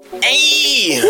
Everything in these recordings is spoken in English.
Ayy.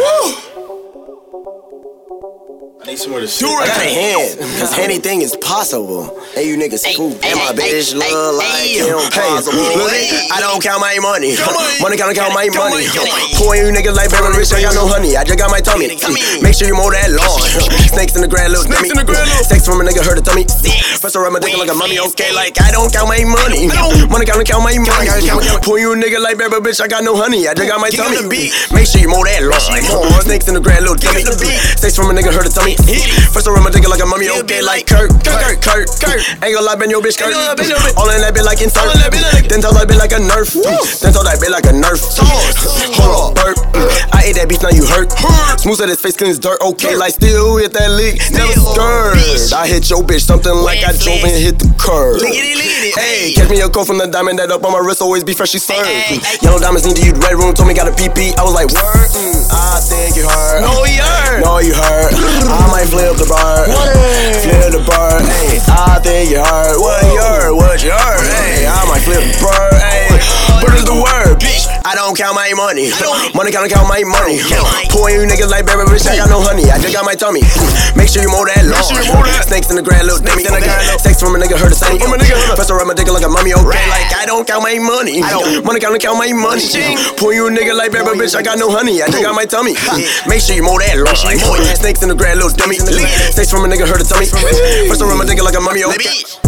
I need somewhere to sit. I got a hand, Cause anything is possible. Hey, you niggas cool. Ay, And my ay, bitch ay, look ay, like ay. impossible. Hey. I don't count my money. Money count my Come money. on. Pouring you niggas like baby rich, I got no honey. I just got my tummy. Make sure you mow that lawn. Snakes in the grand little dummy. Sex from a nigga hurt a tummy. First I rub my dick like a mummy. Okay, like I don't count my money. Money count my money. Pour you a nigga like baby bitch, I got no honey. I just got my tummy. Make sure you mow that lawn. Snakes in the grand little dummy. Sex from a nigga hurt a tummy. First I rub my dick like a mummy. Okay, like Kurt. Ain't gonna lie, been your bitch Kurt. All in that bitch like insert. Then tell that bitch like a nerf. Then tell that bitch like a nerf. Hold up, burp. I ate that beef, now you hurt. Smooth at his face, clean as dirt. Okay, like still hit that lick. Never scared. I hit your bitch, something like I drove and hit the curb. Hey, catch me a coat from the diamond that up on my wrist, always be freshly served. Yellow diamonds need to use red room, told me got a PP. I was like, word. I think you heard. No, you heard. No, you heard. I might flip the bird. Flip the bird. Hey, I think you heard. What you heard? What you heard? Hey, I might flip the bird. Hey, but it's the word, bitch. I don't count my money. Money count my money. Pouring you niggas like baby bitch, I got no honey. I just got my tummy. Make sure you mow that lawn. Snakes in the grand little dummy. Sex from a nigga hurt a sunny. First I rub my dick like a mummy. Okay, like I don't count my money. Money count my money. Pour you a nigga like baby bitch, I got no honey. I just got my tummy. Make sure you mow that lawn. Snakes in the grand little dummy. Sex from a nigga hurt a tummy. First I rub my dick like a mummy. Okay.